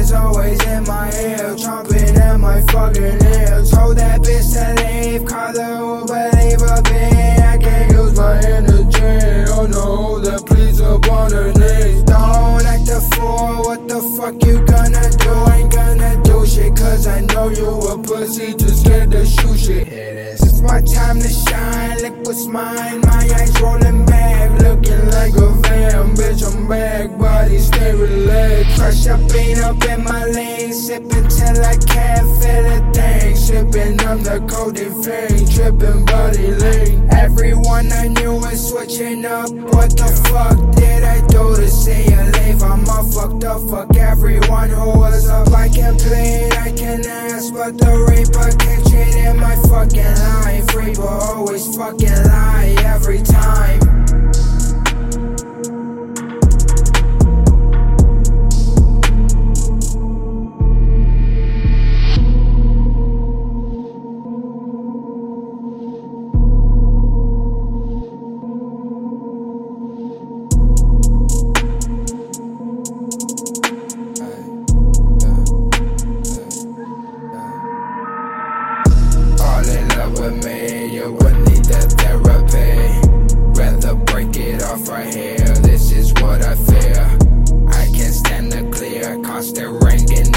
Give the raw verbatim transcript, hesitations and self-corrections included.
is always in my ear, trumping in my fucking ear. Told that bitch to leave, call her Uber, leave a bit. I can't use my energy. Oh no, that please up on her knees. Don't act a fool, what the fuck you gonna do? Ain't gonna do shit, cause I know you a pussy, just scared to shoot shit. It's my time to shine, look what's mine. My eyes rolling back, looking like a van. Bitch, I'm back, body stay relaxed. Crush up, bean up in my lane, sipping till I can't feel a thing. Sipping, I'm the golden flame, tripping body lane. Everyone I knew was switching up. What the fuck did I do to see you leave? I'm all fucked up, fuck everyone who was up. I can plead, I can ask, but the reaper can't cheat in my fucking life. Reaper always fucking lie every time. With me, you would need the therapy. Rather break it off right here, this is what I fear. I can't stand the clear, constant ringing